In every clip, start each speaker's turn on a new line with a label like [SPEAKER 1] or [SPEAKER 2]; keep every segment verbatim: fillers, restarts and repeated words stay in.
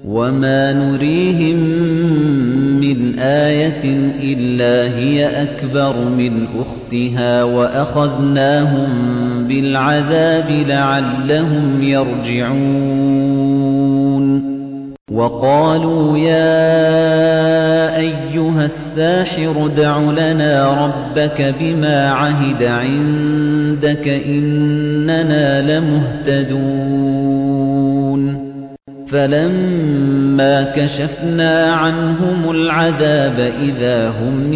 [SPEAKER 1] وَمَا نُرِيهِم مِّنْ آيَةٍ إِلَّا هِيَ أَكْبَرُ مِنْ أُخْتِهَا وَأَخَذْنَاهُم بِالْعَذَابِ لَعَلَّهُمْ يَرْجِعُونَ وَقَالُوا يَا أَيُّهَ السَّاحِرُ ادْعُ لَنَا رَبَّكَ بِمَا عَهِدَ عِندَكَ إِنَّنَا لَمُهْتَدُونَ فَلَمَّا كَشَفْنَا عَنْهُمُ الْعَذَابَ إِذَا هُمْ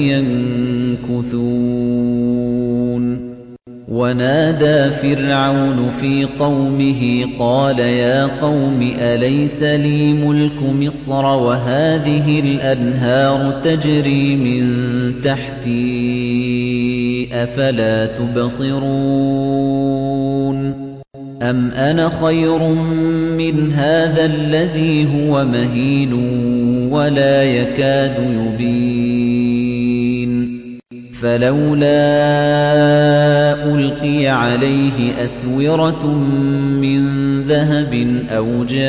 [SPEAKER 1] يَنكُثُونَ وَنَادَى فِرْعَوْنُ فِي قَوْمِهِ قَالَ يَا قَوْمِ أَلَيْسَ لِي مُلْكُ مِصْرَ وَهَٰذِهِ الْأَنْهَارُ تَجْرِي مِن تَحْتِي أَفَلَا تُبْصِرُونَ أَمْ أَنَا خَيْرٌ مِّنْ هَٰذَا الَّذِي هُوَ مَهِينٌ وَلَا يَكَادُ يُبِينُ فَلَوْلَا أُلْقِيَ عَلَيْهِ أَسْوِرَةٌ مِّن ذَهَبٍ أَوْ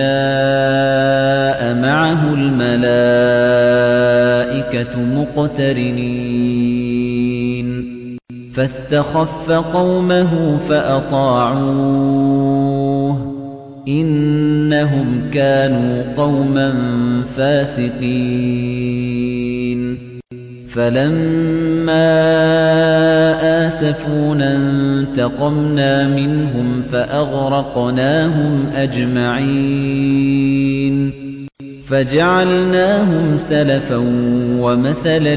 [SPEAKER 1] جَاءَ مَعَهُ الْمَلَائِكَةُ مُقْتَرِنِينَ فَاسْتَخَفَّ قَوْمَهُ فَأَطَاعُوهُ إِنَّهُمْ كَانُوا قَوْمًا فَاسِقِينَ فَلَمَّا آسَفُونَا انتَقَمْنَا مِنْهُمْ فَأَغْرَقْنَاهُمْ أَجْمَعِينَ فَجَعَلْنَاهُمْ سَلَفًا وَمَثَلًا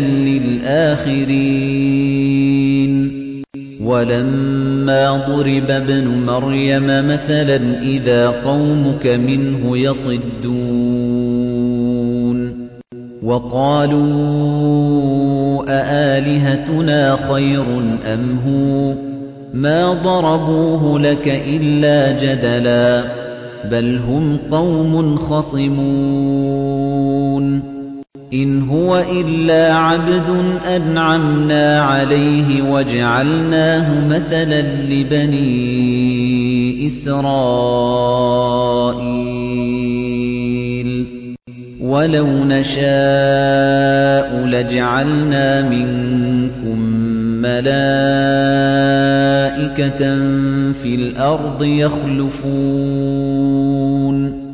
[SPEAKER 1] لِلْآخِرِينَ وَلَمَّا ضُرِبَ ابْنُ مَرْيَمَ مَثَلًا إِذَا قَوْمُكَ مِنْهُ يَصِدُّونَ وَقَالُوا أَآلِهَتُنَا خَيْرٌ أَمْ هُوَ مَا ضَرَبُوهُ لَكَ إِلَّا جَدَلًا بَلْ هُمْ قَوْمٌ خَصِمُونَ إِنْ هُوَ إِلَّا عَبْدٌ أَنْعَمْنَا عَلَيْهِ وَجَعَلْنَاهُ مَثَلًا لِبَنِي إِسْرَائِيلَ وَلَوْ نَشَاءُ لَجَعَلْنَا مِنكُم مَّلَائِكَةً فِي الْأَرْضِ يَخْلُفُونَ